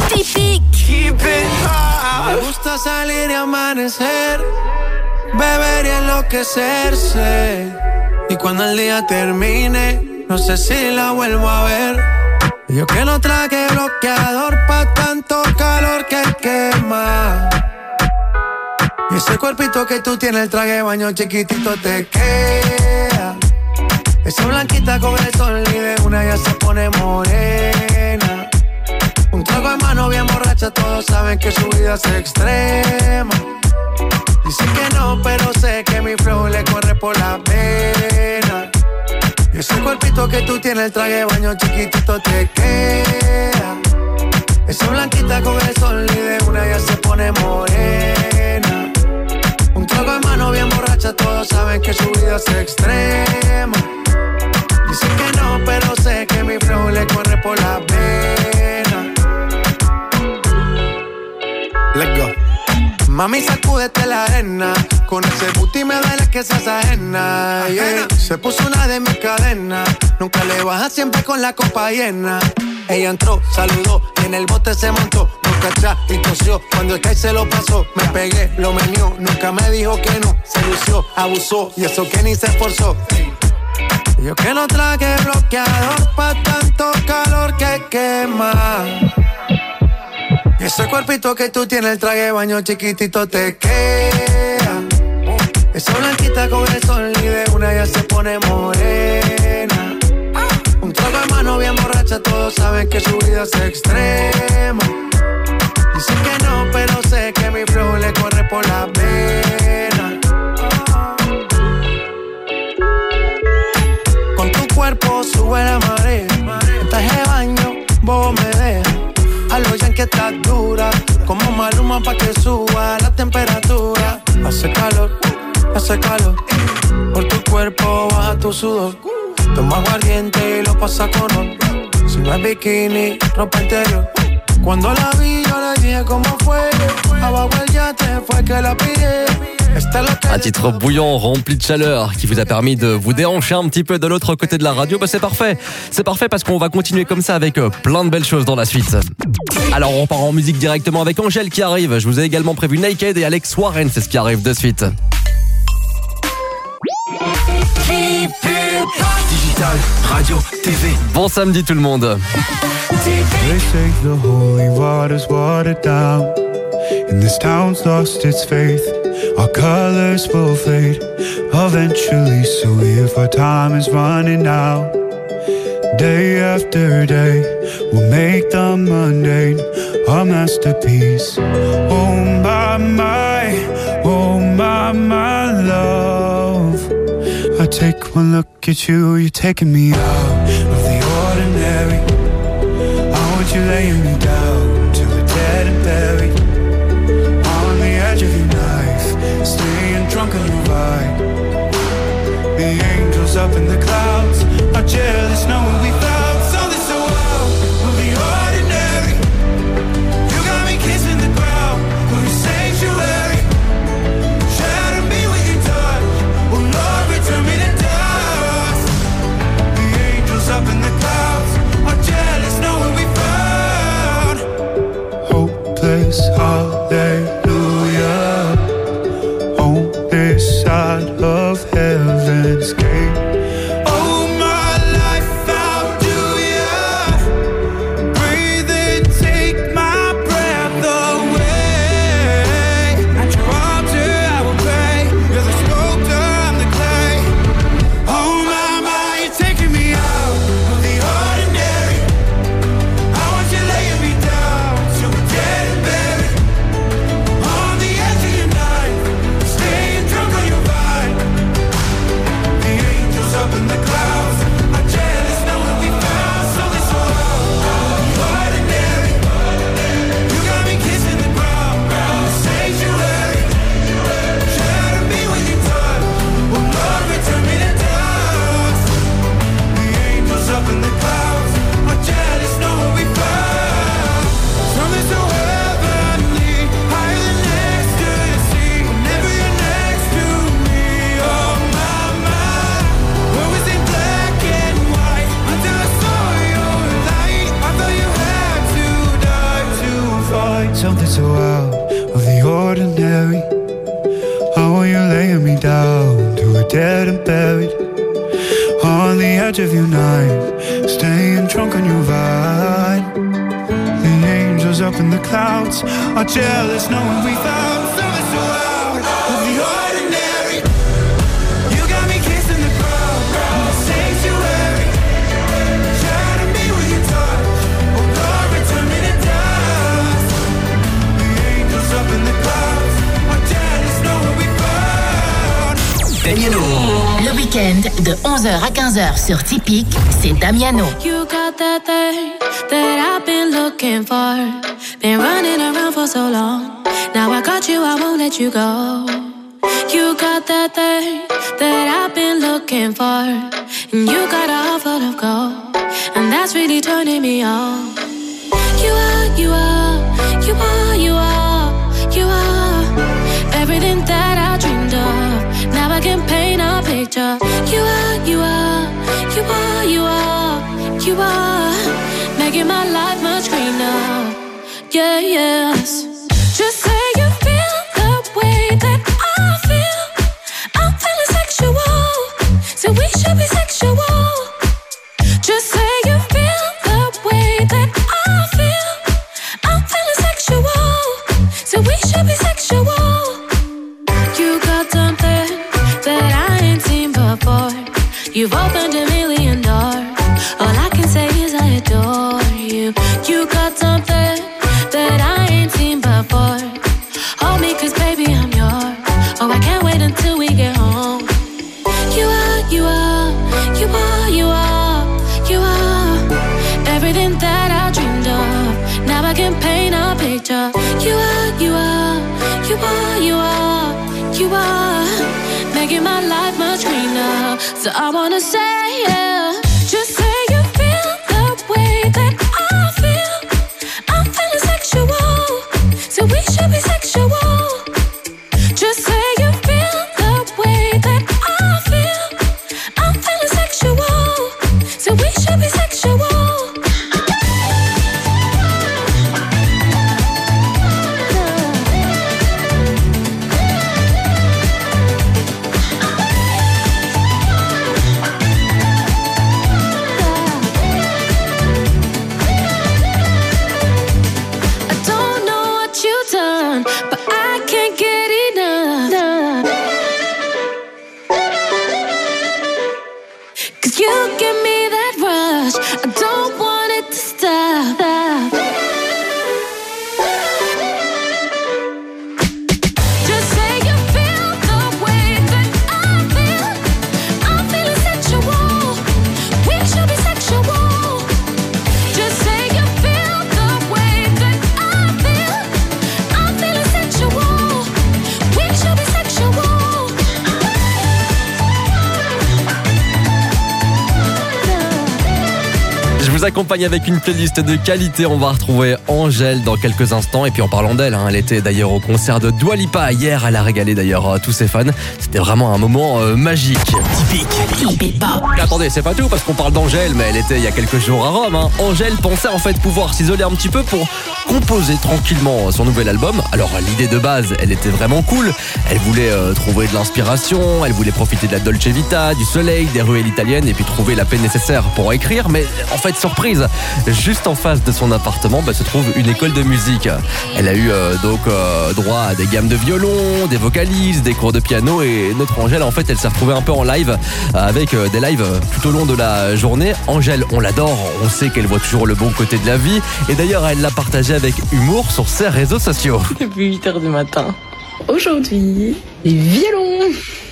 Keep it hot. Me gusta salir y amanecer, beber y enloquecerse. Y cuando el día termine, no sé si la vuelvo a ver. Yo que no traje bloqueador pa' tanto calor que quema. Y ese cuerpito que tú tienes, el traje de baño chiquitito te queda. Esa blanquita con el sol y de una ya se pone morena. Un trago en mano bien borracha, todos saben que su vida es extrema. Dicen que no, pero sé que mi flow le corre por la pena. Y ese cuerpito que tú tienes, el traje de baño chiquitito te queda. Esa blanquita con el sol y de una ya se pone morena. Un trago en mano bien borracha, todos saben que su vida es extrema. Dicen que no, pero sé que mi flow le corre por la pena. Let's go. Mami, sacúdete la arena. Con ese booty me duele que seas ajena, yeah. Se puso una de mis cadenas. Nunca le baja, siempre con la copa llena. Ella entró, saludó y en el bote se montó. Nunca atrás y tosió. Cuando el Sky se lo pasó, me pegué, lo menió. Nunca me dijo que no. Se lució, abusó y eso que ni se esforzó. Yo que no traje bloqueador pa' tanto calor que quema. Y ese cuerpito que tú tienes, el traje de baño chiquitito te queda. Esa blanquita con el sol y de una ya se pone morena. Un trago de mano bien borracha, todos saben que su vida es extrema. Dicen que no, pero sé que mi flow le corre por la pena. Con tu cuerpo sube la marea. En traje de baño, vos me dejas. A los yankees estás dura, como Maluma pa' que suba la temperatura. Hace calor, por tu cuerpo baja tu sudor. Toma aguardiente y lo pasa con ron. Si no es bikini, ropa interior. Cuando la vi yo le dije cómo fue. Abajo el yate fue que la pillé. Un titre bouillant, rempli de chaleur, qui vous a permis de vous déhancher un petit peu de l'autre côté de la radio. C'est parfait. C'est parfait parce qu'on va continuer comme ça avec plein de belles choses dans la suite. Alors on part en musique directement avec Angèle qui arrive. Je vous ai également prévu Naked et Alex Warren, c'est ce qui arrive de suite. Digital, radio, TV. Bon samedi tout le monde. They say the holy water's watered down, and this town's lost its faith. Our colors will fade eventually, so if our time is running out, day after day, we'll make the mundane a masterpiece. Oh my love, I take one look at you, you're taking me out of the ordinary. I want you laying me down till we're dead and buried, on the edge of your knife, staying drunk on your ride. The angels up in the clouds are jealous knowing we found something so wild of the ordinary. You got me kissing the ground for your sanctuary. Shatter me with your touch, oh Lord, return me to dust. The angels up in the clouds are jealous knowing we found something so out of the ordinary. How are you laying me down to a dead and buried? On the edge of your night, staying drunk on your vibe. The angels up in the clouds are jealous knowing we found something so out of the ordinary. You got me kissing the crowd in the sanctuary. Shatter me with your touch, oh Lord, return me to dust. The angels up in the clouds are jealous knowing we found. Damiano. Le week-end de 11h à 15h sur Typique, c'est Damiano. You got that thing that I've been looking for. Been running around for so long. Now I got you, I won't let you go. You got that thing that I've been looking for. And you got a heart full of gold. And that's really turning me on. You are everything that I dreamed of. Now I can paint a picture. You are making my life much greener. Yeah, yes. Just say you feel the way that I feel. I'm feeling sexual, so we should be sexual. Just say you feel the way that I feel. I'm feeling sexual, so we should be sexual. You got something that I ain't seen before. You've opened a million doors. All I can say is I adore you. You got something that I ain't seen before. Hold me 'cause baby I'm yours. Oh, I can't wait until we get home. You are everything that I dreamed of. Now I can paint a picture. You are making my life much greener. So I wanna say, yeah, just say you feel the way that I feel. I'm feeling sexual, so we should be sexual. Just say you feel the way that I feel. I'm feeling sexual, so we should be sexual. Accompagne avec une playlist de qualité. On va retrouver Angèle dans quelques instants. Et puis en parlant d'elle, elle était d'ailleurs au concert de Dua Lipa hier. Elle a régalé d'ailleurs tous ses fans. C'était vraiment un moment magique. Typique Pop. Attendez, c'est pas tout parce qu'on parle d'Angèle, mais elle était il y a quelques jours à Rome. Angèle pensait en fait pouvoir s'isoler un petit peu pour composer tranquillement son nouvel album. Alors l'idée de base, elle était vraiment cool. Elle voulait trouver de l'inspiration. Elle voulait profiter de la Dolce Vita, du soleil, des ruelles italiennes et puis trouver la paix nécessaire pour écrire. Mais en fait, surprise, juste en face de son appartement se trouve une école de musique. Elle a eu droit à des gammes de violon, des vocalises, des cours de piano et notre Angèle en fait elle s'est retrouvée un peu en live avec des lives tout au long de la journée. Angèle, on l'adore, on sait qu'elle voit toujours le bon côté de la vie et d'ailleurs elle l'a partagé avec humour sur ses réseaux sociaux. Depuis 8h du matin. Aujourd'hui, les violons.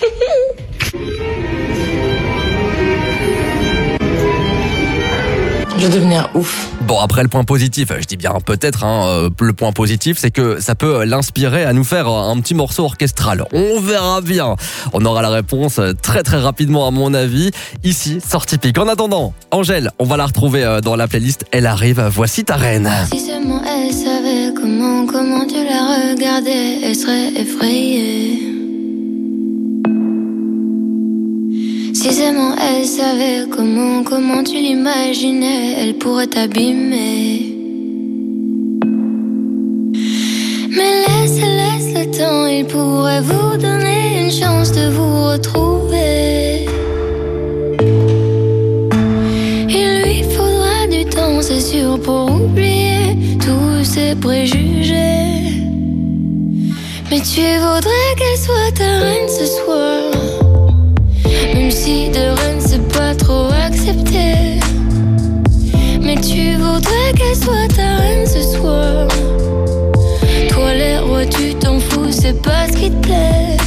Je vais devenir ouf. Bon, après le point positif, je dis bien peut-être, le point positif, c'est que ça peut l'inspirer à nous faire un petit morceau orchestral. On verra bien. On aura la réponse très très rapidement à mon avis, ici, sur Typique. En attendant, Angèle, on va la retrouver dans la playlist. Elle arrive, voici ta reine. Si seulement elle savait comment tu la regardais, elle serait effrayée. Si seulement elle savait comment tu l'imaginais, elle pourrait t'abîmer. le temps, il pourrait vous donner une chance de vous retrouver. Il lui faudra du temps, c'est sûr, pour oublier tous ses préjugés. Mais tu voudrais qu'elle soit ta reine ce soir, même si de reine c'est pas trop accepté. Mais tu voudrais qu'elle soit ta reine ce soir. Toi les rois tu t'en fous, c'est pas ce qui te plaît.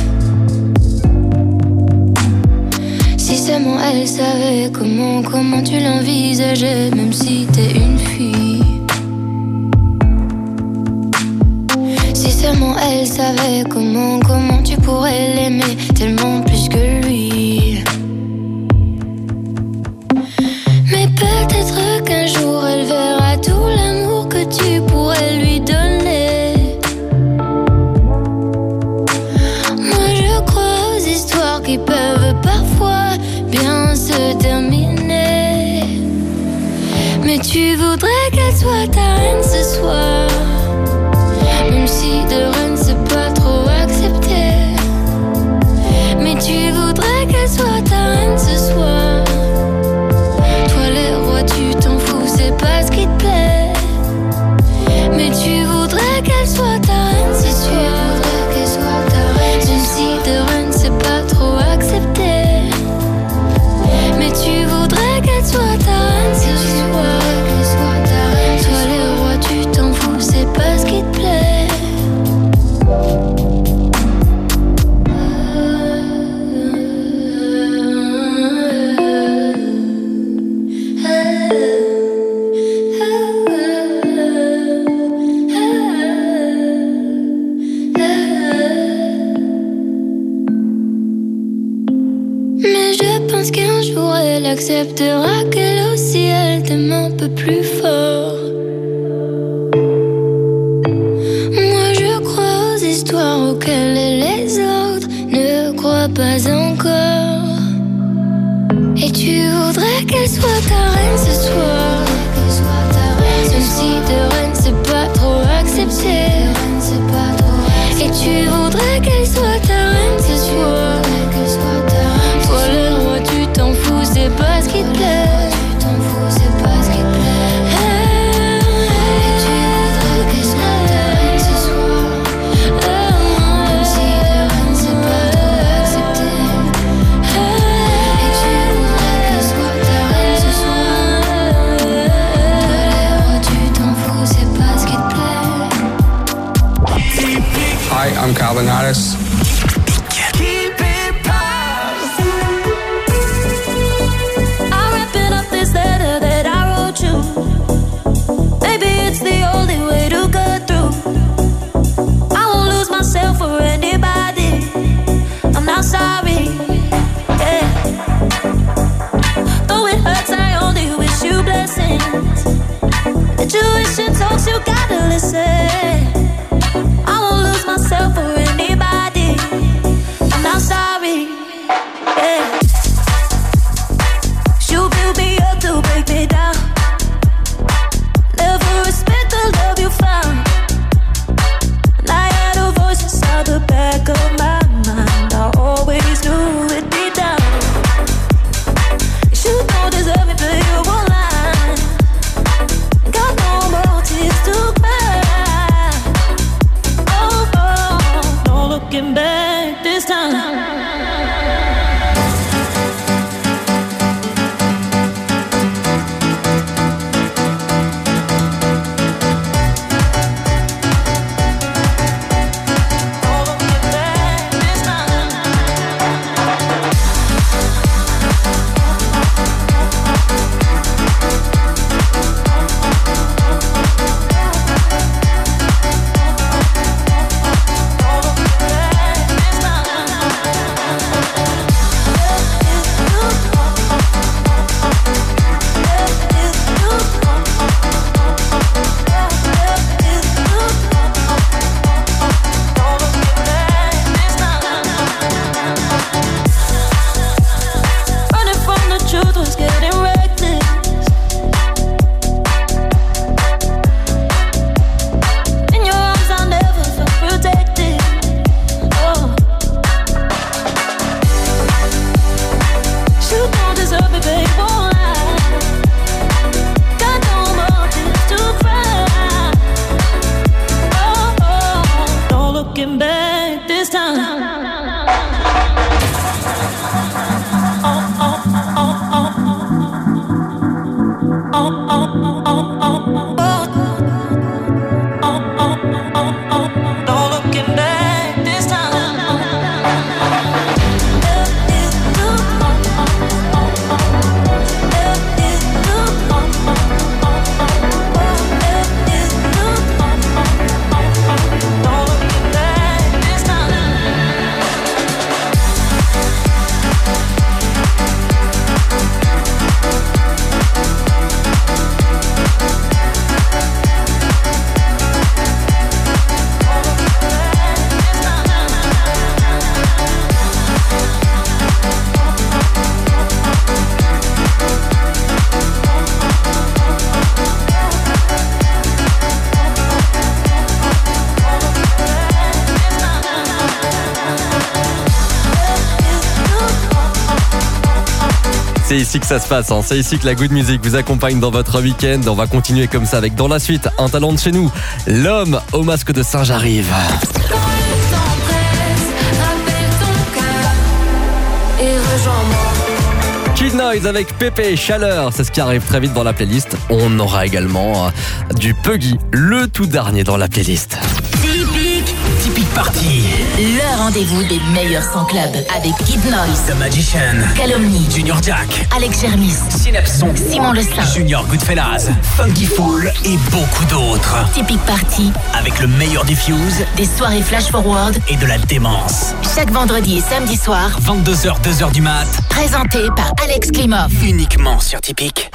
Si seulement elle savait comment tu l'envisageais, même si t'es une fille. Si seulement elle savait comment tu pourrais l'aimer tellement plus que lui. Mais peut-être qu'un jour elle verra tout l'amour que tu pourrais lui donner. Moi je crois aux histoires qui peuvent parfois bien se terminer. Mais tu voudrais qu'elle soit ta reine ce soir, même si de reine c'est pas trop accepté. Mais tu voudrais qu'elle soit ta reine ce soir. Toi les rois tu t'en fous, c'est pas ce qui te plaît. Mais tu voudrais qu'elle soit ta reine ce soir. Même si de reine c'est pas trop accepté. Mais tu voudrais qu'elle soit ta reine ce soir. Toi les rois tu t'en fous, c'est pas ce qui te plaît. Mais je pense qu'un jour elle acceptera qu'elle aussi elle t'aime un peu plus fort. Moi je crois aux histoires auxquelles les autres ne croient pas encore. Et tu voudrais qu'elle soit ta reine ce soir, même si de reine c'est pas trop accepté. Et tu voudrais qu'elle soit ta reine ce soir. Toi le roi tu t'en fous, c'est pas ce qui te plaît. Et tu voudrais qu'elle soit ta reine ce soir, même si de reine c'est pas trop accepté. Et tu voudrais qu'elle soit ta reine ce soir. Toi les rois tu t'en fous, c'est pas ce qui te plaît. Hi, I'm Calvin Harris. I'm wrapping up this letter that I wrote you. Maybe it's the only way to go through. I won't lose myself for anybody. I'm not sorry, yeah. Though it hurts, I only wish you blessings. Intuition talks, you gotta listen. I won't lose myself for anybody. C'est ici que ça se passe, hein. C'est ici que la good music vous accompagne dans votre week-end. On va continuer comme ça avec dans la suite un talent de chez nous. L'homme au masque de singe arrive. Kid Noise avec Pépé, Chaleur, c'est ce qui arrive très vite dans la playlist. On aura également du Puggy, le tout dernier dans la playlist. Typique Party. Le rendez-vous des meilleurs sons club avec Kid Noise, The Magician. Calomnie, Junior Jack. Alex Germis, Synapson. Simon Le Saint, Junior Goodfellas. Funky Fool et beaucoup d'autres. Typique Party, Avec le meilleur des Fuse des soirées flash forward, et de la démence. chaque vendredi et samedi soir, 22h, 2h du mat. présenté par Alex Klimov. Uniquement sur Typique.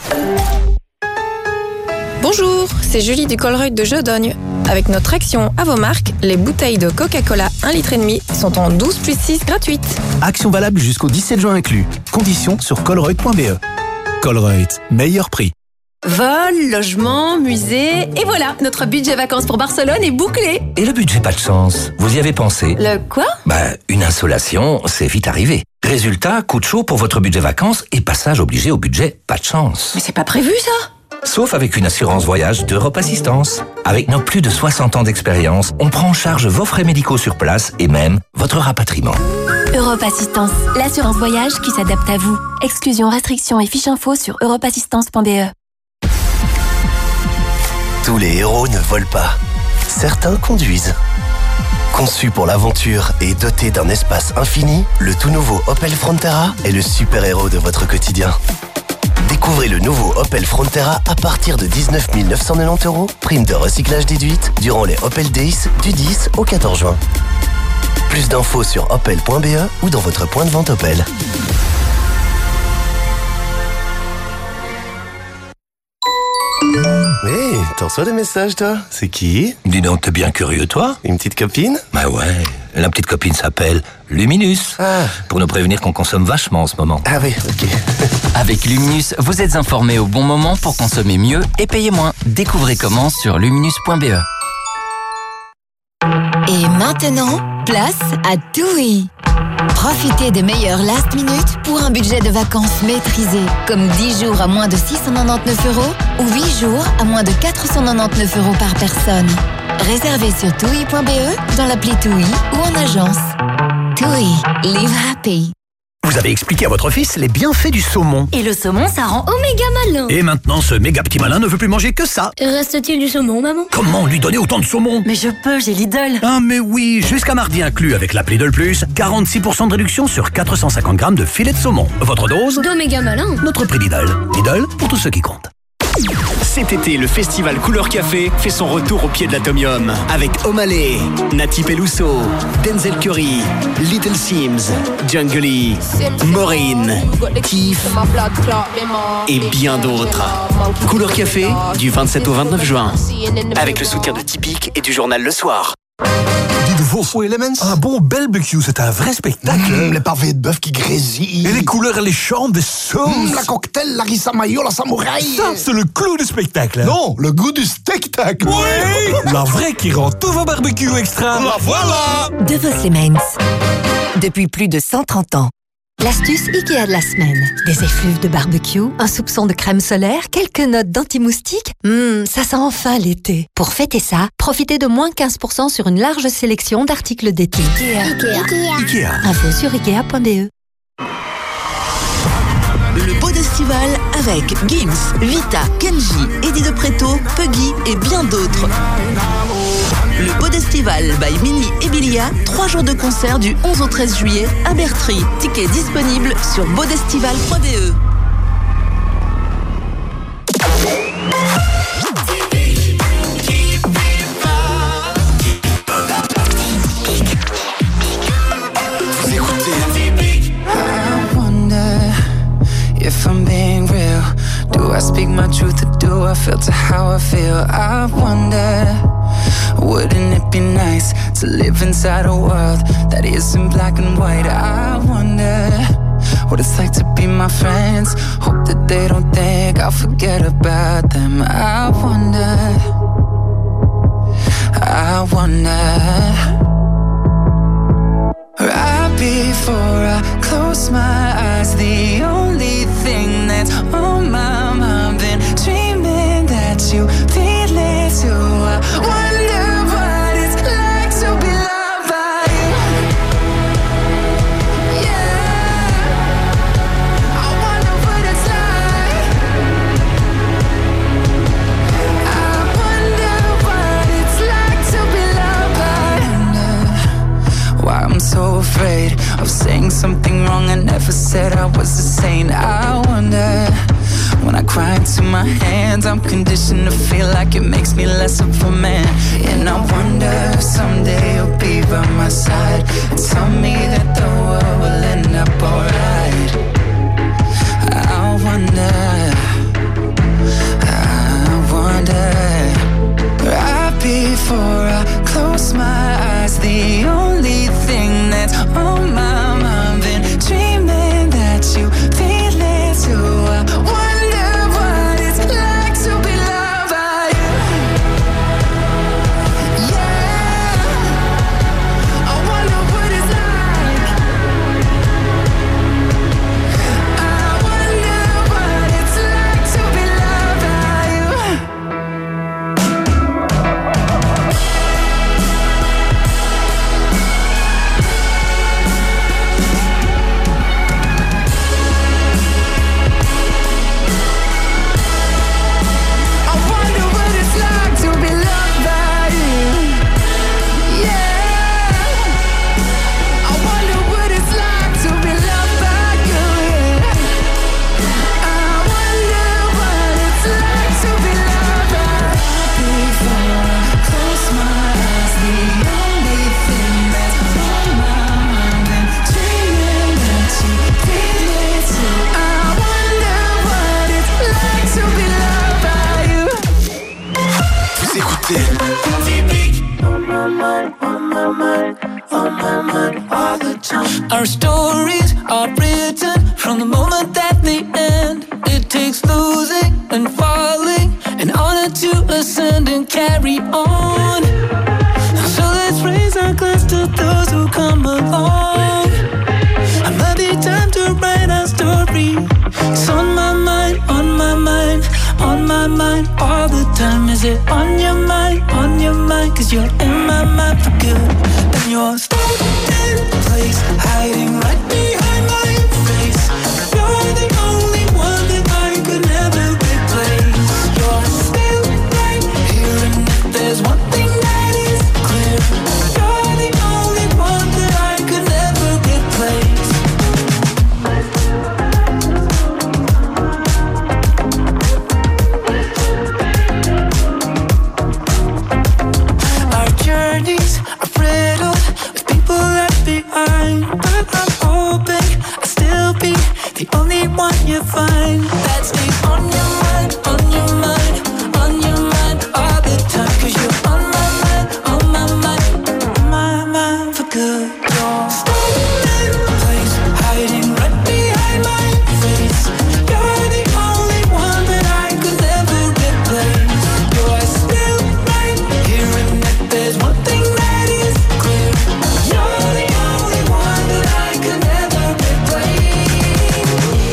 Bonjour, c'est Julie du Colruyt de Jodogne. Avec notre action à vos marques, les bouteilles de Coca-Cola 1,5 litre sont en 12+6 gratuites. Action valable jusqu'au 17 juin inclus. Conditions sur colruyt.be. Colruyt, meilleur prix. Vol, logement, musée, et voilà, notre budget vacances pour Barcelone est bouclé. Et le budget pas de chance, vous y avez pensé? Le quoi? Une insolation, c'est vite arrivé. Résultat, coup de chaud pour votre budget vacances et passage obligé au budget pas de chance. Mais c'est pas prévu ça? Sauf avec une assurance voyage d'Europe Assistance. Avec nos plus de 60 ans d'expérience, on prend en charge vos frais médicaux sur place et même votre rapatriement. Europe Assistance, l'assurance voyage qui s'adapte à vous. Exclusion, restrictions et fiches info sur europeassistance.be. Tous les héros ne volent pas. Certains conduisent. Conçu pour l'aventure et doté d'un espace infini, le tout nouveau Opel Frontera est le super-héros de votre quotidien. Découvrez le nouveau Opel Frontera à partir de 19 990 €, prime de recyclage déduite, durant les Opel Days du 10 au 14 juin. Plus d'infos sur opel.be ou dans votre point de vente Opel. Hé, t'en reçois des messages, toi? C'est qui? Dis donc, t'es bien curieux, toi? Une petite copine? Bah ouais, la petite copine s'appelle Luminus. Pour nous prévenir qu'on consomme vachement en ce moment. Ah oui, ok. Avec Luminus, vous êtes informé au bon moment pour consommer mieux et payer moins. Découvrez comment sur luminus.be. Et maintenant, place à TUI. Profitez des meilleurs last minute pour un budget de vacances maîtrisé, comme 10 jours à moins de 699 € ou 8 jours à moins de 499 € par personne. Réservez sur TUI.be, dans l'appli TUI ou en agence. TUI, live happy. Vous avez expliqué à votre fils les bienfaits du saumon. Et le saumon, ça rend oméga malin. Et maintenant, ce méga petit malin ne veut plus manger que ça. Reste-t-il du saumon, maman? Comment lui donner autant de saumon? Mais je peux, j'ai Lidl. Ah mais oui, jusqu'à mardi inclus avec l'appli Lidl Plus, 46% de réduction sur 450 grammes de filet de saumon. Votre dose? D'oméga malin. Notre prix Lidl. Lidl, pour tous ceux qui comptent. Cet été, le festival Couleur Café fait son retour au pied de l'Atomium avec Omalé, Nati Peluso, Denzel Curry, Little Sims, Jungly, Maureen, Tiff et bien d'autres. Couleur Café du 27 au 29 juin avec le soutien de Typique et du journal Le Soir. Dis de vos Elements. Un bon barbecue, c'est un vrai spectacle. Les pavés de bœuf qui grésillent. Et les couleurs alléchantes des sauces. La cocktail, la rissa mayo, la samouraï. Ça, c'est le clou du spectacle. Non, le goût du spectacle. Oui. La vraie qui rend tous vos barbecues extra. La voilà. De vos Elements. Depuis plus de 130 ans. L'astuce Ikea de la semaine. Des effluves de barbecue, un soupçon de crème solaire, quelques notes d'anti-moustique. Ça sent enfin l'été. Pour fêter ça, profitez de moins 15% sur une large sélection d'articles d'été. Ikea. Info sur Ikea.be. Le Pod Estival avec Gims, Vita, Kenji, Eddie de Preto, Puggy et bien d'autres. Le Pod Estival by Mini et Bilia, 3 jours de concert du 11 au 13 juillet à Bertry. Tickets disponibles sur bodestival.be. If I'm being real, do I speak my truth or do I filter how I feel? I wonder, wouldn't it be nice to live inside a world that isn't black and white? I wonder what it's like to be my friends. Hope that they don't think I'll forget about them. I wonder, right before I close my eyes, the only thing so afraid of saying something wrong. I never said I was a saint. I wonder, when I cry into my hands, I'm conditioned to feel like it makes me less of a man. And I wonder if someday you'll be by my side and tell me that the world will end up alright. I wonder, right before I close my eyes, the only thing that's on my mind, been dreaming that you feel it too. I wonder what it's like to be loved by you. Yeah, I wonder what it's like. I wonder what it's like to be loved by you. Our stories are written from the moment that they end. It takes losing and falling in order to ascend and carry on. So let's raise our glass to those who come along. It might be time to write our story. It's on my mind, on my mind, on my mind all the time. Is it on your mind, on your mind? 'Cause you're in my mind for good. And you're stuck in place, hiding right behind my face. You're the only one that I could never replace. You're still right here, and if there's one thing that is clear, you're the only one that I could never replace. Our journeys are riddled with people left behind, but I'm hoping I'll still be the only one you find that stays on your mind, on your mind, on your mind all the time. 'Cause you're on my mind, on my mind, on my mind for good. You're stuck in place, hiding right behind my face. You're the only one that I could never replace. You're still right here, and if there's one thing that is clear, you're the only one that I could never replace.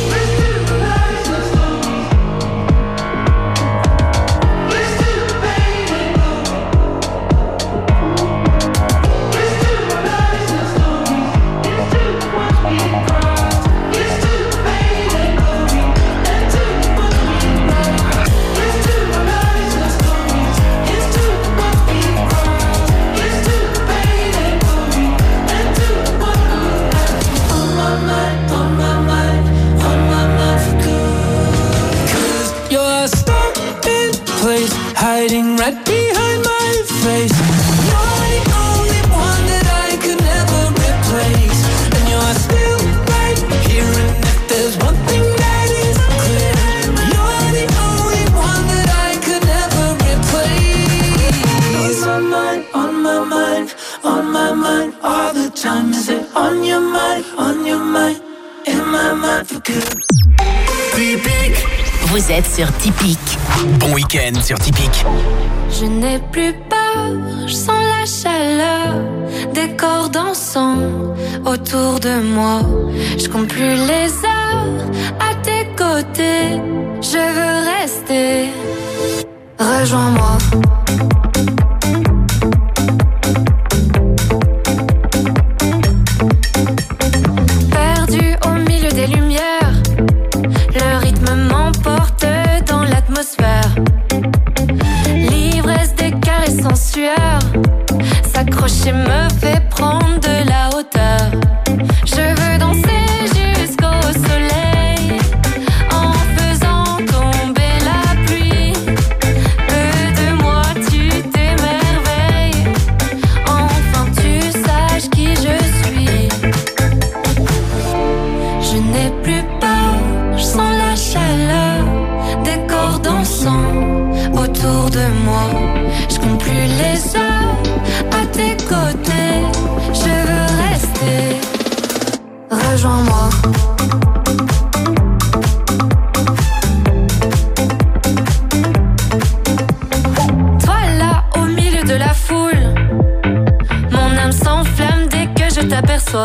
On my mind, on my mind, on my mind for good. 'Cause you're stuck in place, hiding right behind my face. You're the only one that I could never replace. And you're still right here, and if there's one thing that is clear, you're the only one that I could never replace. On my mind, on my mind, on my mind all the time. Is it on your mind, in my mind for good? Typique. Vous êtes sur Typique. Bon week-end sur Typique. Je n'ai plus peur, je sens la chaleur des corps dansant autour de moi. Je compte plus les heures à tes côtés, je veux rester. Rejoins-moi. Perdu au milieu des lumières, le rythme m'emporte dans l'atmosphère. L'ivresse des caresses en sueur s'accrocher me fait prendre de la hauteur. toi.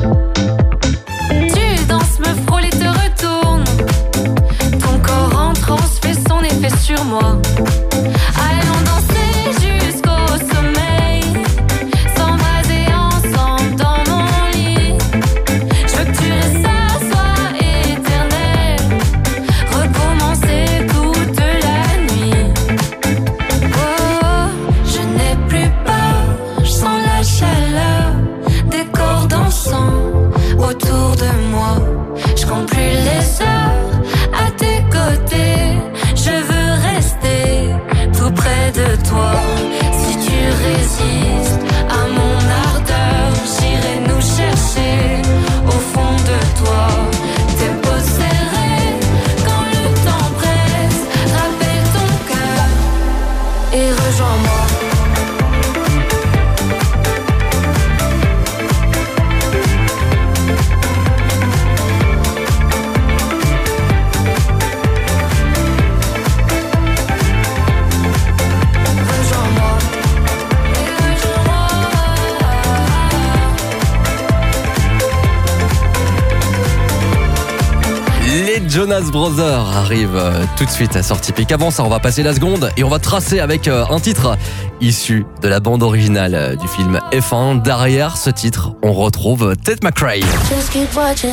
Tu danses, me frôles et te retournes. Ton corps en transe fait son effet sur moi. Allons danser jusqu'au sommeil, s'embraser ensemble dans mon lit. Je veux que tu restes à sois éternel, recommencer toute la nuit. Oh, je n'ai plus peur, je sens la chaleur des corps dansant autour de moi. Je compte plus les heures à tes côtés, je veux rester tout près de toi. Si tu résistes à mon ardeur, j'irai nous chercher au fond de toi. Tes peaux serrées quand le temps presse, rappelle ton cœur et rejoins-moi. Les Jonas Brothers arrivent tout de suite à Sortie Pic. Avant ça, on va passer la seconde et on va tracer avec un titre issu de la bande originale du film F1. Derrière ce titre, on retrouve Tate McRae. Just keep watching.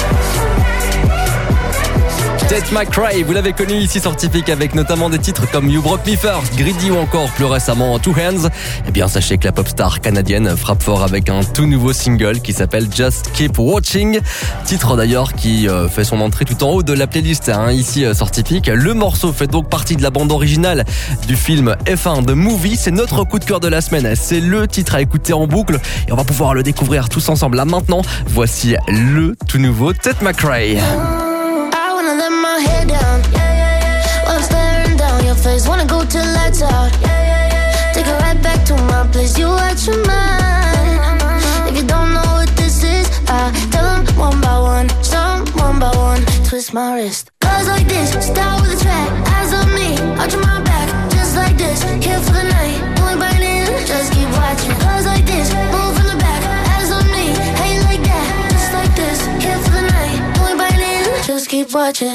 Tate McRae, vous l'avez connu ici sur Typique avec notamment des titres comme You Broke Me First, Greedy ou encore plus récemment Two Hands. Eh bien, sachez que la pop star canadienne frappe fort avec un tout nouveau single qui s'appelle Just Keep Watching. Titre d'ailleurs qui fait son entrée tout en haut de la playlist ici sur Typique. Le morceau fait donc partie de la bande originale du film F1 The Movie. C'est notre coup de cœur de la semaine. C'est le titre à écouter en boucle et on va pouvoir le découvrir tous ensemble. Là maintenant, voici le tout nouveau Tate McRae. Let my head down, while I'm staring down your face. Wanna go till lights out, take it right back to my place. You out your mind. If you don't know what this is, I tell them one by one, some one by one. Twist my wrist. Girls like this, start with a track. Eyes on me, arching my back, just like this. Here for the night, doing burning. Just keep watching. Girls like this, move from the back. Eyes on me, hey like that, just like this. Here for the night, doing burning. Just keep watching.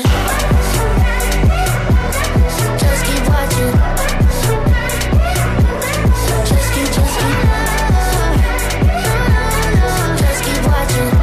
Just keep watching. Just keep watching.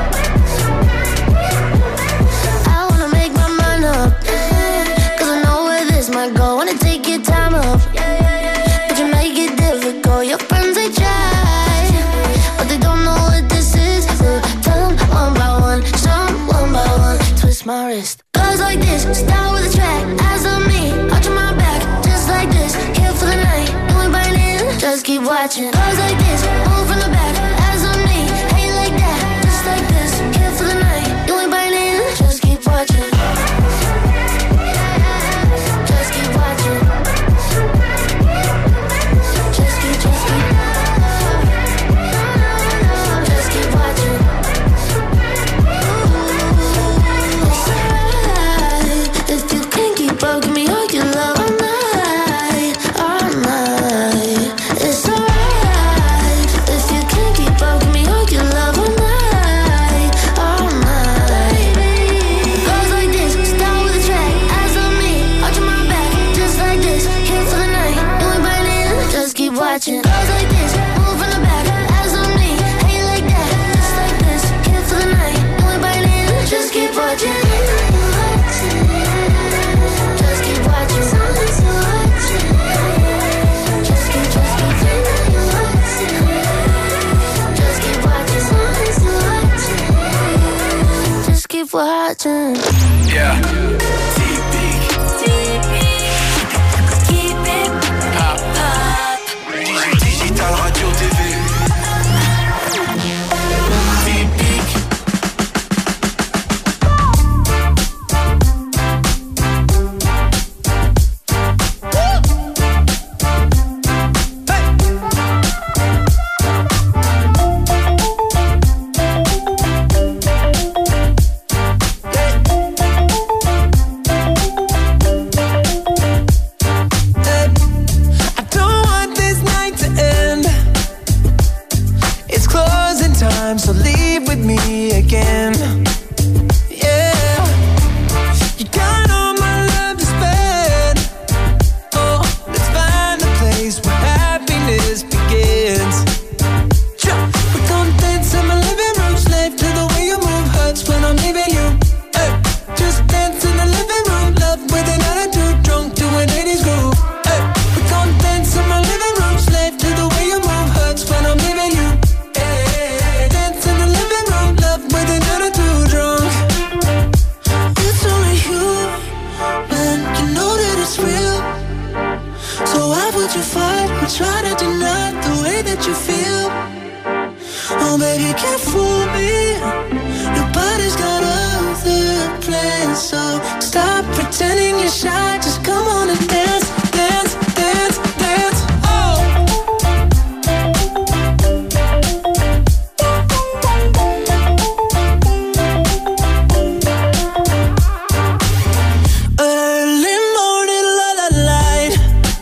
I wanna make my mind up, cause I know where this might go. Wanna take your time up, but you make it difficult. Your friends they try, but they don't know what this is. So tell them one by one, some one by one. Twist my wrist. Girls like this, start with a track. Eyes on me, arching my back, just like this. Here for the night, doing burning. Just keep watching. Girls like this, move from the back. Eyes on me, hey like that, just like this. Here for the night, doing burning. Just keep watching. Just keep watching. Just keep watching. If you can't keep up, give me all your love all night, all night. It's alright. If you can't keep up, give me all your love all night, all night. Girls like this, start with a track. Eyes on me, arching my back, just like this. Here for the night, doing burning. Just keep watching. Girls like this, move from the back. Eyes on me, hey like that, just like this. Here for the night, doing burning. Just keep watching. Just keep watching. Just keep watching. Just keep watching. Yeah. Keep it up. Digital Radio TV. with me again. Yeah, you got all my love to spend. Oh, let's find a place where happiness begins. We're gonna dance in my living room, slave to the way you move hurts when I'm leaving you. Hey, just dance in the living room, love with an attitude, drunk to an 80s groove. Hey, we're gonna dance in my living room, slave to the way you move hurts when I'm leaving you. Hey, dance in the living room, love with an attitude, drunk. It's only you, man, you know that it's real. So why would you fight or try to deny the way that you feel? Oh baby, you can't fool me. Your body's got other plans. So stop pretending you're shy. Just come on and dance, dance, dance, dance. Oh. Early morning, la la light.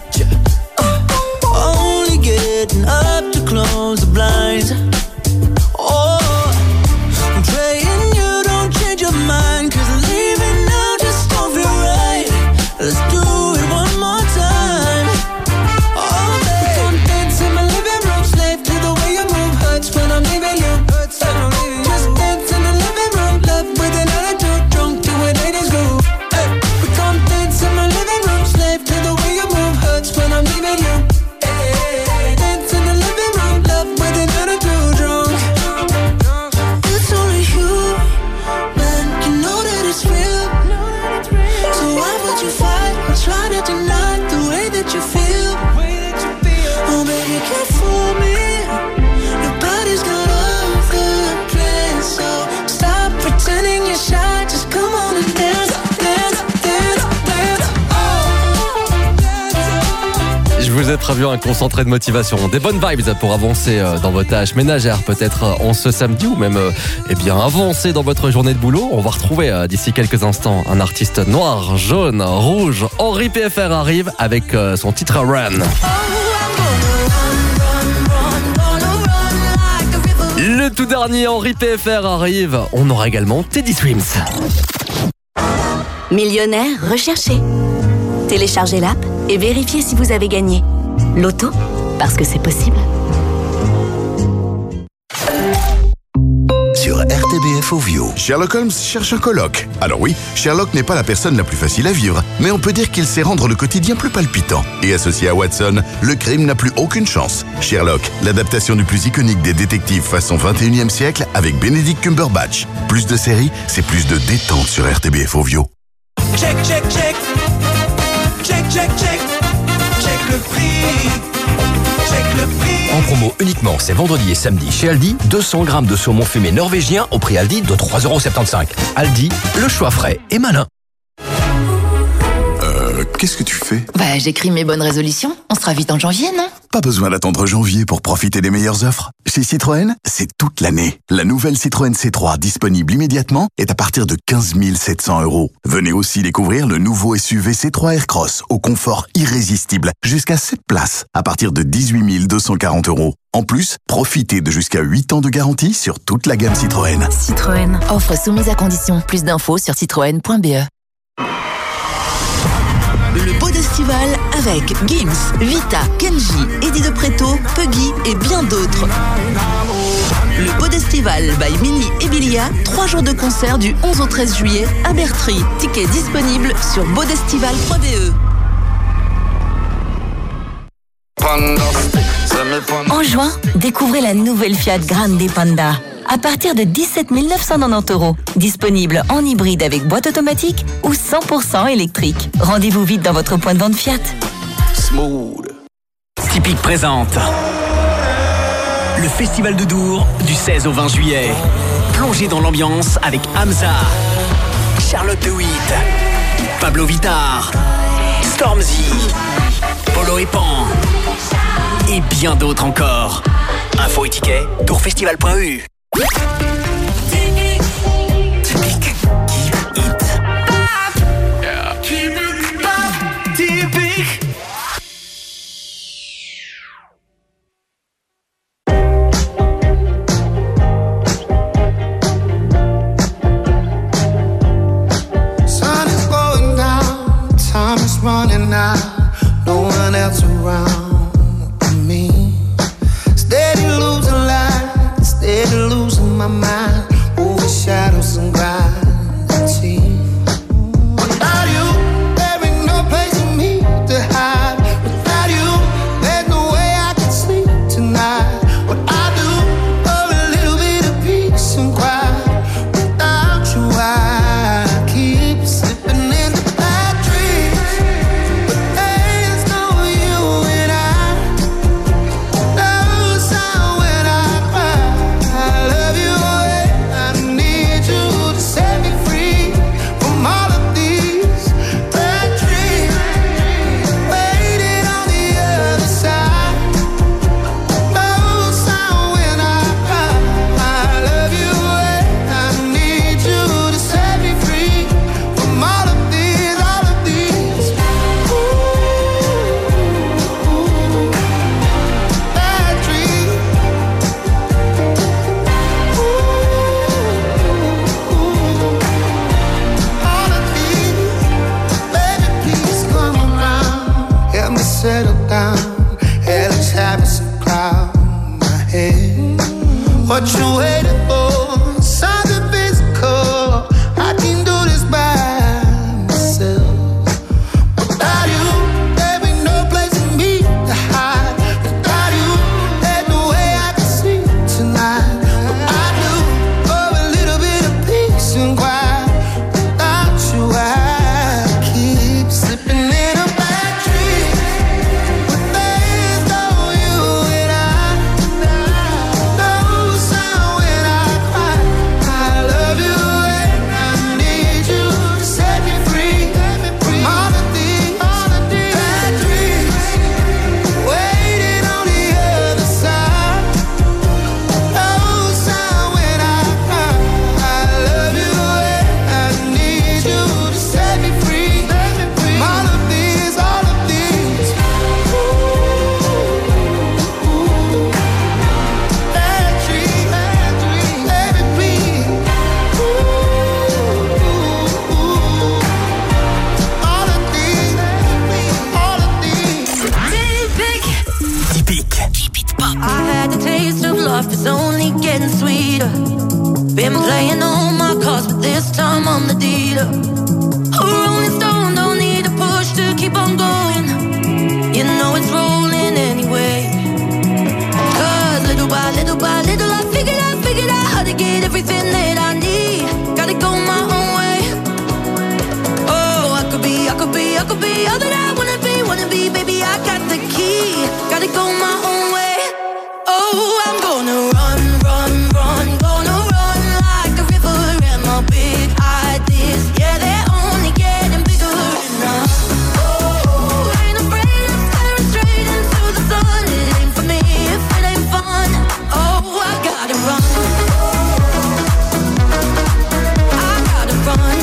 Only getting up to close the blinds. Oh, I'm praying you don't change your mind, 'cause leaving now just don't feel right. Let's do it one more time. Oh, baby, come dance in my living room, slave to the way you move hurts when I'm leaving you. Just dance in the living room, love with an attitude, drunk to an 80s groove. Hey, we come dance in my living room, slave to the way you move hurts when I'm leaving you. Hey, dance in the living room, love with an attitude, drunk. It's only you, man, you know that it's real. So why would you fight or try to deny the way that you feel? Oh baby, you can't fool me. Your body's got other plans. So stop pretending you're shy. Just come on and dance, dance, dance, dance. Je vous ai prévu un concentré de motivation, des bonnes vibes pour avancer dans vos tâches ménagères, peut-être en ce samedi ou même avancer dans votre journée de boulot. On va retrouver d'ici quelques instants un artiste noir, jaune, rouge. Henri PFR arrive avec son titre Run. Le tout dernier Henri PFR arrive. On aura également Teddy Swims. Millionnaire recherché. Téléchargez l'app et vérifiez si vous avez gagné. Loto, parce que c'est possible. Sur RTBF Ovio. Sherlock Holmes cherche un coloc. Alors oui, Sherlock n'est pas la personne la plus facile à vivre, mais on peut dire qu'il sait rendre le quotidien plus palpitant. Et associé à Watson, le crime n'a plus aucune chance. Sherlock, l'adaptation du plus iconique des détectives façon 21e siècle avec Benedict Cumberbatch. Plus de séries, c'est plus de détente sur RTBF Ovio. Check, check, check. Check, check, check. Check le prix. Check le prix. En promo uniquement ces vendredis et samedis chez Aldi, 200 grammes de saumon fumé norvégien au prix Aldi de 3,75 €. Aldi, le choix frais et malin. Qu'est-ce que tu fais? J'écris mes bonnes résolutions. On sera vite en janvier, non? Pas besoin d'attendre janvier pour profiter des meilleures offres. Chez Citroën, c'est toute l'année. La nouvelle Citroën C3 disponible immédiatement est à partir de 15 700 €. Venez aussi découvrir le nouveau SUV C3 Aircross au confort irrésistible, jusqu'à 7 places, à partir de 18 240 €. En plus, profitez de jusqu'à 8 ans de garantie sur toute la gamme Citroën. Citroën. Offre soumise à condition. Plus d'infos sur citroën.be. Le Podestival avec Gims, Vita, Kenji, Eddie de Preto, Puggy et bien d'autres. Le Podestival by Mini et Bilia, 3 jours de concert du 11 au 13 juillet à Bertry. Tickets disponibles sur bodestival.be. En juin, découvrez la nouvelle Fiat Grande Panda. À partir de 17 990 €. Disponible en hybride avec boîte automatique ou 100% électrique. Rendez-vous vite dans votre point de vente Fiat. Smooth. Typique présente le Festival de Dour du 16 au 20 juillet. Plongez dans l'ambiance avec Hamza, Charlotte de Witt, Pablo Vittar, Stormzy, Polo et Pan et bien d'autres encore. Info et tickets, tourfestival.eu. Typique. Typique. my mind overshadows some gravity. Without you, there ain't no place for me to hide. Without you, there's no way I can sleep tonight. What I do for a little bit of peace and quiet. Without you, I keep slipping into bad dreams. But there's no you and I. No sound when I cry. I love you and I need you to set me free from all of these bad dreams. Waiting on the other side. No sound when I cry. I love you and I need you to set me free from all of these bad dreams. All of these, baby, please come around. Help me settle down. Hell is having some cloud in my head. What you waiting for? Something physical. I can do this by myself. Without you, there ain't no place for me to hide. Without you, there's no way I can sleep tonight. What I do for a little bit of peace and quiet. Without you, I keep slipping in a bad dream. But there's no you and I. No sound when I cry. I love you and I need you to set me free from all of these bad dreams. Waiting on the other side. No sound when I cry. I love you and I need you to set me free from all of these bad dreams. Baby, please. All of these. Typique. I had the taste of love, it's only getting sweeter. Been playing all my cards, but this time I'm the dealer. A rolling stone, don't need a push to keep on going. You know it's rolling anyway. 'Cause little by little I figured out how to get everything that I need. Gotta go my own way. Oh, I could be all that I wanna be, baby, I got the key. Gotta go my own way. Oh, I'm gonna run, gonna run like the river and my big ideas. Yeah, they're only getting bigger enough. Oh, ain't afraid of staring straight into the sun. It ain't for me if it ain't fun. Oh, I gotta run. I gotta run.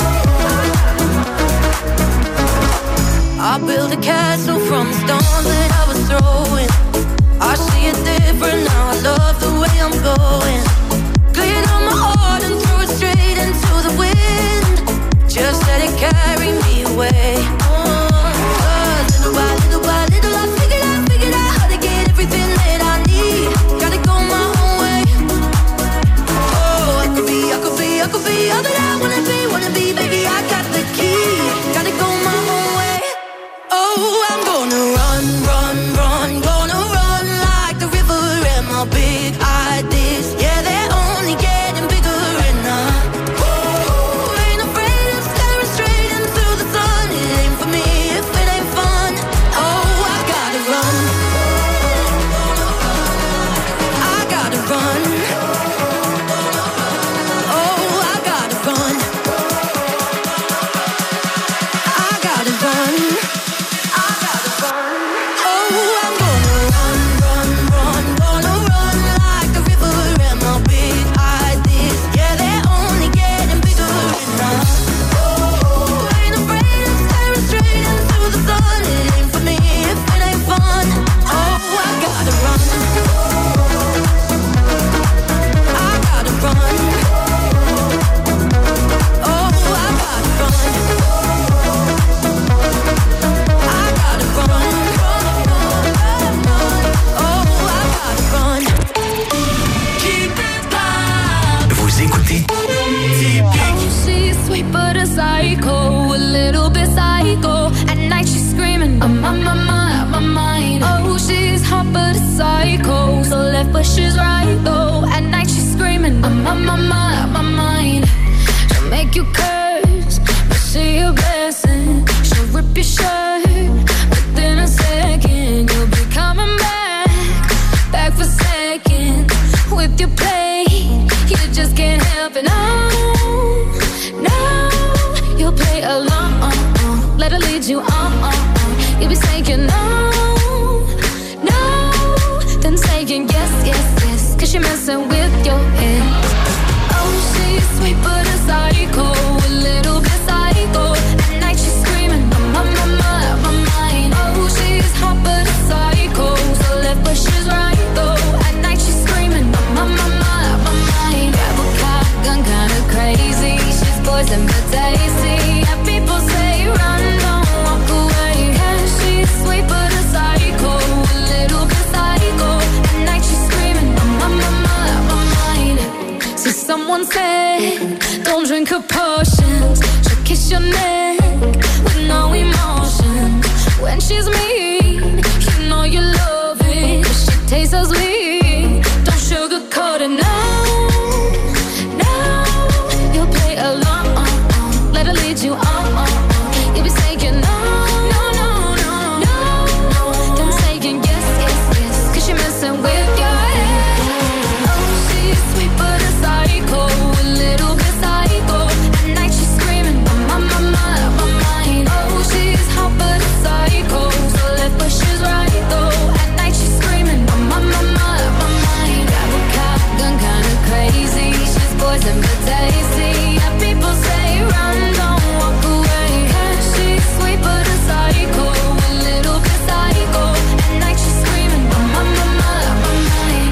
I built a castle from the stones that I was throwing. I see it different now, I love the way I'm going. Cleared on my heart and threw it straight into the wind. Just let it carry me away. 'Cause little by little I figured out how to get everything that I need. Gotta go my own way. Oh, I could be all that I wanna be, baby, I got the key. Gotta go my own way. Oh, I'm gonna run, gonna run like the river and my big ideas. Yeah, they're only getting bigger enough. Ooh, ain't afraid of staring straight into the sun. It ain't for me if it ain't fun. Oh, I gotta run. I gotta run. Oh, I gotta run. I gotta run. Oh, I'm gonna run, gonna run like saying yes, yes, yes, cause she messing with your head. Oh, she's sweet but a psycho, a little bit psycho. At night she's screaming, my mind. Oh, she's hot but a psycho, so left but she's right though. At night she's screaming, my mind. Grab a car, gun kinda crazy. She's poison but tasty. And people say run, don't walk away. Yeah, she's sweet but a psycho, a little bit psycho. At night she's screaming, my mind. See someone say, don't drink her potions. She'll kiss your neck with no emotion. When she's mean, you know you love it, cause she tastes so sweet. Don't sugarcoat it, no. You'll play along, let her lead you on. You'll be saying no. Don't saying yes, yes, yes, cause she messing with your head. Oh, she's sweet but a psycho, a little bit psycho. At night she's screaming, my mind. Oh, she's hot but a psycho, so left but she's right though. At night she's screaming, my mind. Grab a cop, gun kinda crazy. She's poison but tasty. And people say run, don't walk away. Yeah, she's sweet but a psycho, a little bit psycho. At night she's screaming, my mind.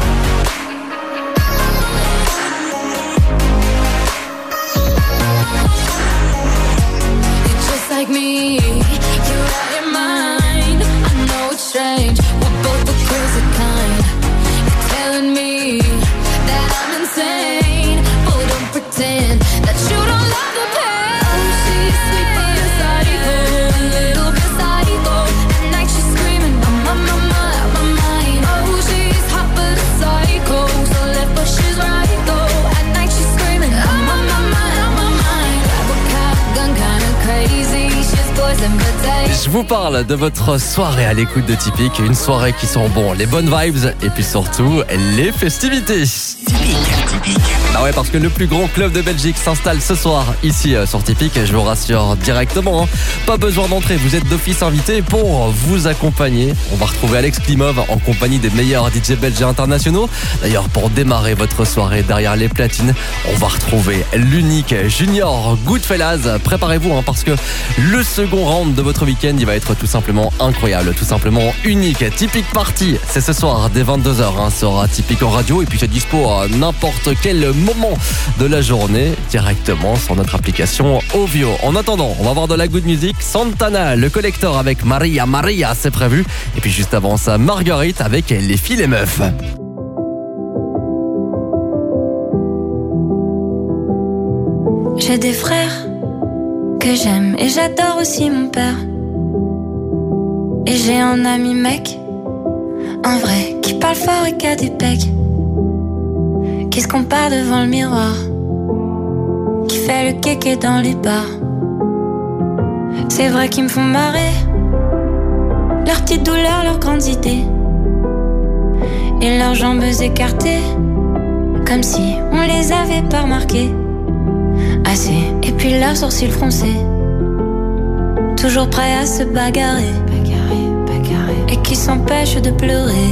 You're just like me, you're out your mind. I know it's strange, we're both the crazy kind. You're telling me that I'm insane, but don't pretend that you don't love the pain. Oh, she's sweet but a psycho, a little bit psycho. At night she's screaming, my mind. Oh, she's hot but a psycho, so left but she's right though. At night she's screaming, my mind. Grab a cop, gun kinda crazy. She's poison but tasty. Je vous parle de votre soirée à l'écoute de Typique. Une soirée qui sent bon les bonnes vibes et puis surtout les festivités. Ah ouais, parce que le plus grand club de Belgique s'installe ce soir ici sur Typique. Je vous rassure directement, pas besoin d'entrer, vous êtes d'office invité pour vous accompagner. On va retrouver Alex Klimov en compagnie des meilleurs DJ belges et internationaux. D'ailleurs, pour démarrer votre soirée derrière les platines, on va retrouver l'unique Junior Goodfellas. Préparez-vous parce que le second round de votre week-end, il va être tout simplement incroyable, tout simplement unique. Typique Party, c'est ce soir dès 22h sur Typique en radio et puis c'est dispo à n'importe quel moment de la journée directement sur notre application Ovio. En attendant, on va voir de la good music. Santana, le collector avec Maria, c'est prévu. Et puis juste avant ça, Marguerite avec les filles les meufs. J'ai des frères que j'aime et j'adore aussi mon père. Et j'ai un ami mec, un vrai, qui parle fort et qui a des pecs, qui se compare devant le miroir, qui fait le kéké dans les bars. C'est vrai qu'ils me font marrer, leurs petites douleurs, leurs grandes idées, et leurs jambes écartées, comme si on les avait pas remarquées. Assez, et puis leurs sourcils froncés, toujours prêts à se bagarrer, et qui s'empêchent de pleurer.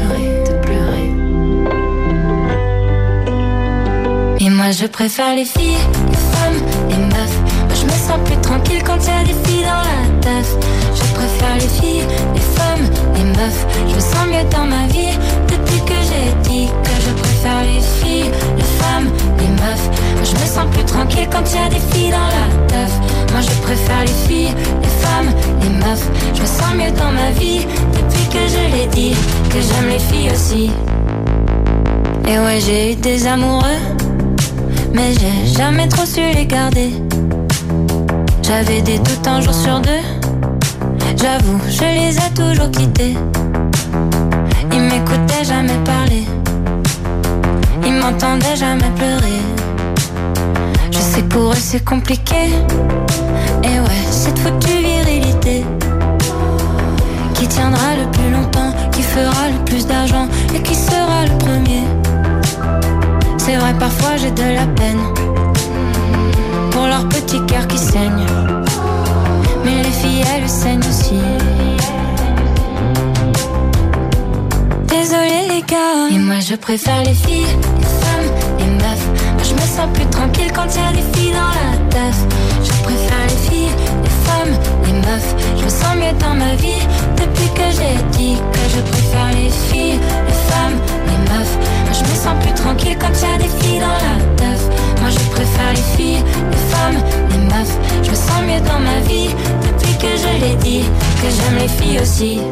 Et moi je préfère les filles, les femmes, les meufs. Moi je me sens plus tranquille quand y a des filles dans la teuf. Je préfère les filles, les femmes, les meufs. Je me sens mieux dans ma vie depuis que j'ai dit que je préfère les filles, les femmes, les meufs. Moi je me sens plus tranquille quand y a des filles dans la teuf. Moi je préfère les filles, les femmes, les meufs. Je me sens mieux dans ma vie depuis que je l'ai dit que j'aime les filles aussi. Et ouais, j'ai eu des amoureux, mais j'ai jamais trop su les garder. J'avais des doutes un jour sur deux, j'avoue, je les ai toujours quittés. Ils m'écoutaient jamais parler, ils m'entendaient jamais pleurer. Je sais que pour eux c'est compliqué, et ouais, cette foutue virilité qui tiendra le plus longtemps, qui fera le plus d'argent et qui sera le premier. C'est vrai, parfois j'ai de la peine pour leur petit cœur qui saigne, mais les filles elles saignent aussi. Désolée les les gars. Et moi je préfère les filles, les femmes, les meufs. Moi je me sens plus tranquille quand y'a des filles dans la teuf. Je préfère les filles, les femmes, les meufs. Je me sens mieux dans ma vie depuis que j'ai dit que je préfère les filles, les femmes, les meufs. Moi je me sens plus tranquille quand y'a des filles dans la teuf. Moi je préfère les filles, les femmes, les meufs. Je me sens mieux dans ma vie depuis que je l'ai dit, que j'aime les filles aussi.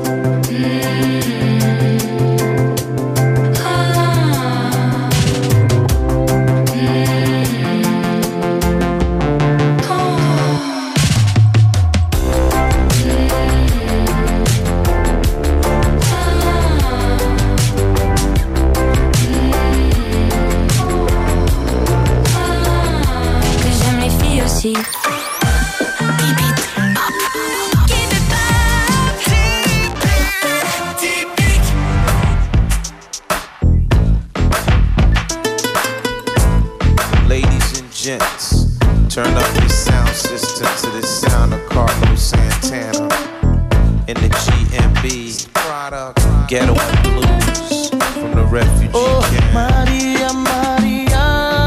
Turn up your sound system to the sound of Carlos Santana in the GMB Ghetto Blues from the refugee camp. Maria, Maria,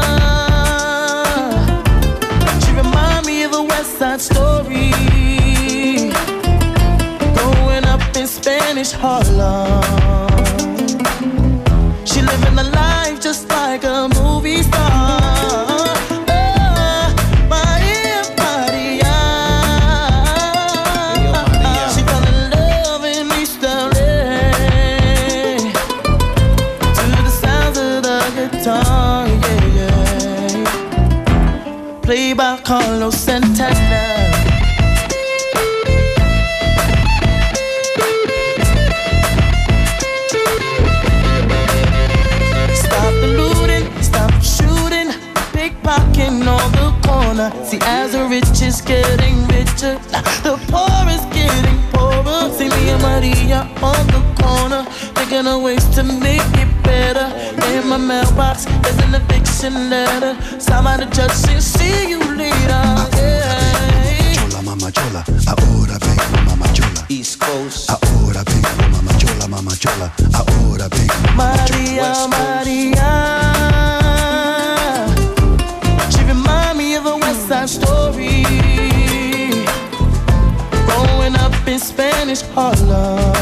she remind me of a West Side Story. Growing up in Spanish Harlem, she living a life just like a movie star. Played by Carlos Santana. Stop the looting, stop the shooting, pickpocketing on the corner. See, as the rich is getting richer, the poor is getting poorer. See me and Maria on the corner, thinking of ways to make it better. In my mailbox, there's an eviction letter. Somebody judge and see you later. Chola, mama chola, ahora vengo, mama chola. East Coast. Ahora vengo, mama chola, mama chola. Ahora vengo, mama Maria, Maria. She remind me of a West Side Story. Growing up in Spanish Harlem.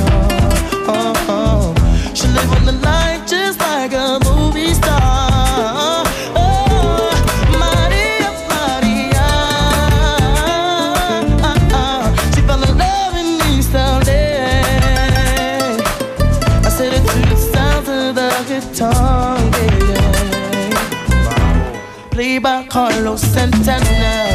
She live on the life just like a movie star. Oh, Maria, Maria. She fell in love in East LA. I said it to the sound of the guitar, yeah. Played by Carlos Santana.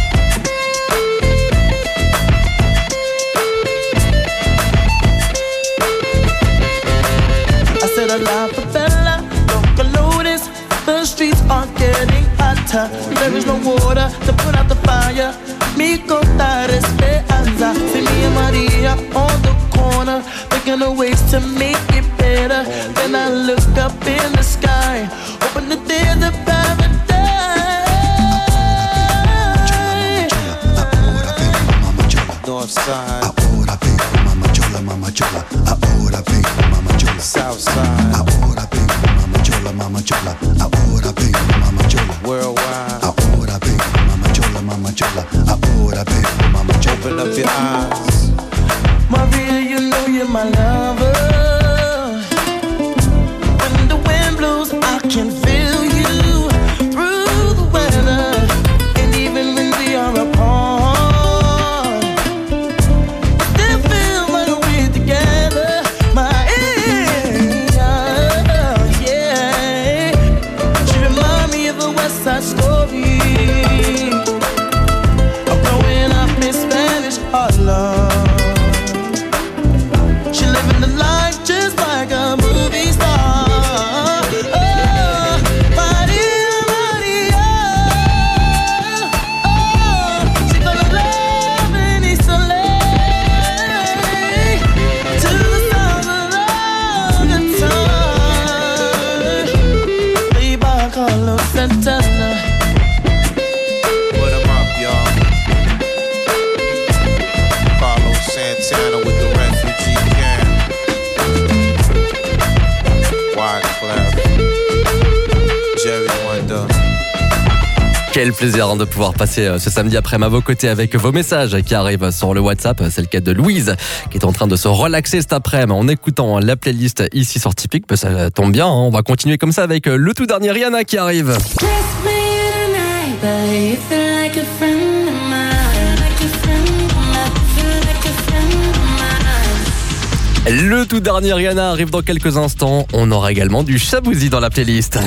A la favela, local notice. The streets are getting hotter. There is no water to put out the fire. Mi contar esperanza. See me and Maria on the corner, thinking of ways to make it better. Then I look up in the sky, hoping that there's a paradise. North side. Ahora vengo, mama chola, mama chola. Ahora vengo, mama chola. South side. Ahora vengo, mama chola, mama chola. Ahora vengo, mama chola. Worldwide. Ahora vengo, mama chola, mama chola. Ahora vengo, mama chola. Open up your eyes. Maria, you know you're my lover. When the wind blows, I can feel you through the weather. And even when we are apart, Side Story. I'm growing up in Spanish Harlem. She living Clap. Jerry Wonder. Quel plaisir de pouvoir passer ce samedi après à vos côtés avec vos messages qui arrivent sur le WhatsApp. C'est le cas de Louise qui est en train de se relaxer cet après-midi en écoutant la playlist ici sur Tipeee. Ça tombe bien, on va continuer comme ça avec le tout dernier Rihanna qui arrive. Le tout dernier Rihanna arrive dans quelques instants. On aura également du Shaboozy dans la playlist.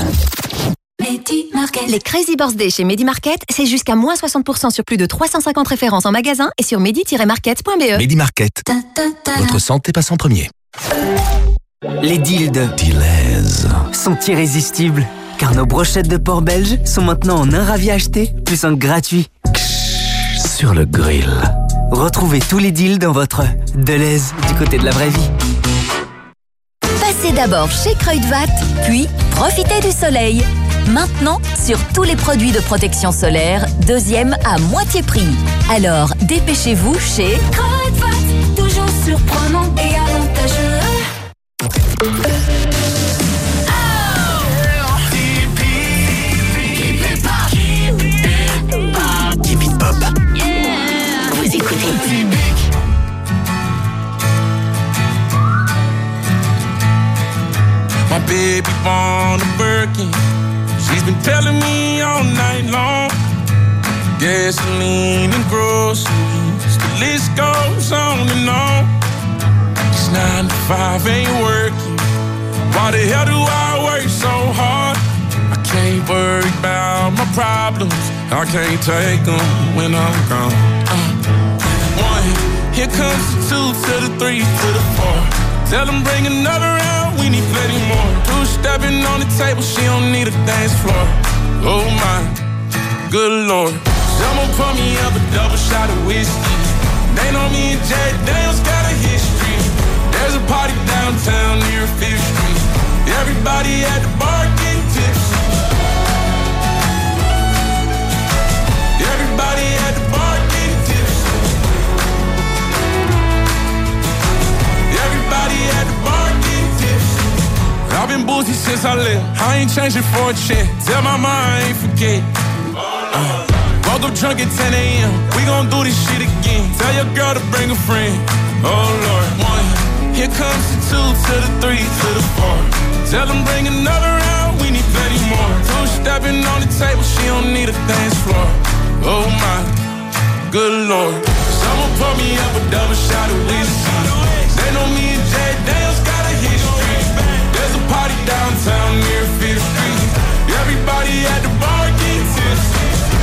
Les Crazy Birthday chez Medi Market, c'est jusqu'à moins 60% sur plus de 350 références en magasin et sur medi-market.be. Medi Market. Votre santé passe en premier. Les dildes sont irrésistibles, car nos brochettes de porc belge sont maintenant en un ravi acheté, plus un gratuit. Sur le grill. Retrouvez tous les deals dans votre Deleuze du côté de la vraie vie. Passez d'abord chez Kruidvat, puis profitez du soleil. Maintenant, sur tous les produits de protection solaire, deuxième à moitié prix. Alors, dépêchez-vous chez Kruidvat, toujours surprenant et avantageux. Vous écoutez My baby born a Birkin. She's been telling me all night long. Gasoline and groceries, the list goes on and on. This 9 to 5 ain't working. Why the hell do I work so hard? I can't worry about my problems. I can't take them when I'm gone. 1, here comes the 2 to the 3 to the 4. Tell them bring another round, we need plenty more. 2 stepping on the table, she don't need a dance floor. Oh my, good Lord. Someone pour me up a double shot of whiskey. They know me and Jack Daniels got a history. There's a party downtown near 5th Street. Everybody at the bar getting tipsy. Everybody at the bar getting tipsy. Everybody at the bar getting tipsy. I've been boozy since I left. I ain't changing for a check. Tell my mom I ain't forget. Woke up drunk at 10 a.m. We gon' do this shit again. Tell your girl to bring a friend. Oh Lord. 1, here comes the 2 to the 3 to the 4. Tell them bring another round, we need plenty more. 2 stepping on the table, she don't need a dance floor. Oh my, good Lord. Someone pour me up a double shot of whiskey. They know me and Jack Daniels got a history. There's a party downtown near 5th Street. Everybody at the bar getting tipsy.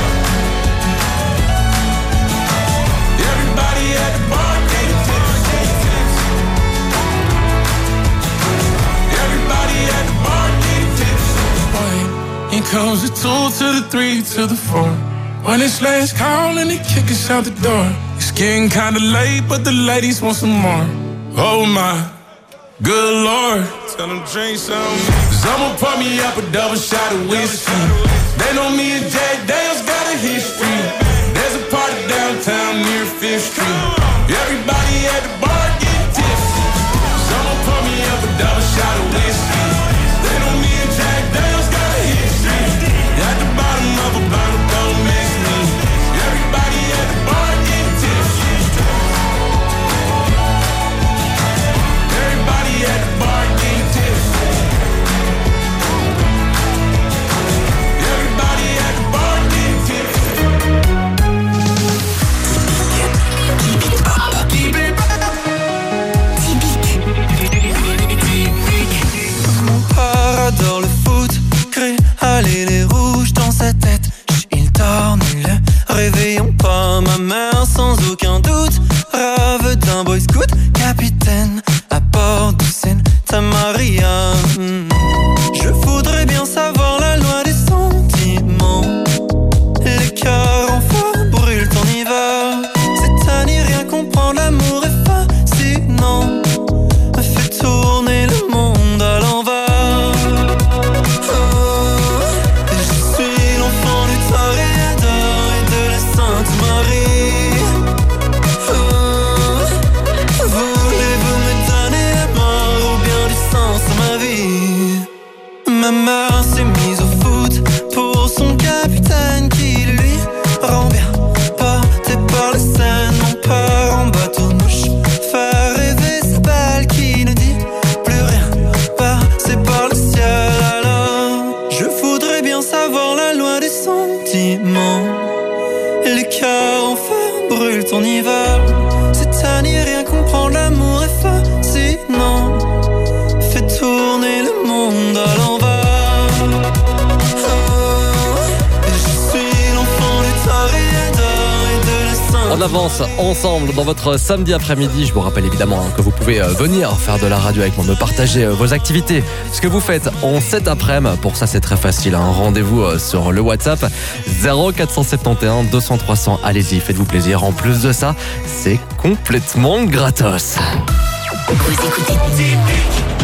Everybody at the bar getting tipsy. Everybody at the bar getting tipsy. Here comes the 2 to the 3 to the 4. When it's last call and they kick us out the door. It's getting kinda late, but the ladies want some more. Oh my, good Lord. Tell them drink some. Someone pour me up a double shot of whiskey. They know me and Jack Daniels got a history. There's a party downtown near 5th Street. Everybody at the bar getting tipsy. Someone pour me up a double shot of whiskey. They know me and Jack Daniels got a history. At the bottom of a bottle, don't mix me. Everybody at the bar getting tipsy. Everybody at the bar getting tipsy. Everybody at the bar getting tipsy. Ma mère s'est mise au foot pour son capitaine qui lui rend bien. Porté par la Seine, mon père en bateau mouche. Faire rêver sa balle qui ne dit plus rien. Passé par le ciel alors. Je voudrais bien savoir la loi des sentiments. Les cœurs en feu brûlent en hiver. C'est à n'y rien comprendre, l'amour est fascinant. Fait tourner le monde à l'envers. On avance ensemble dans votre samedi après-midi. Je vous rappelle évidemment que vous pouvez venir faire de la radio avec moi, me partager vos activités, ce que vous faites en cet après-midi. Pour ça, c'est très facile. Rendez-vous sur le WhatsApp 0471 200 300. Allez-y, faites-vous plaisir. En plus de ça, c'est complètement gratos. Vous écoutez